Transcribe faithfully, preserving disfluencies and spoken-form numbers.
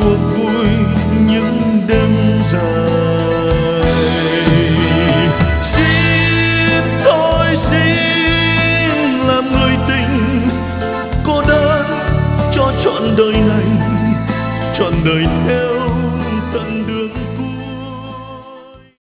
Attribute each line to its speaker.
Speaker 1: cuộc vui những đêm dài. Xin thôi xin làm người tình cô đơn cho trọn đời này, trọn đời thế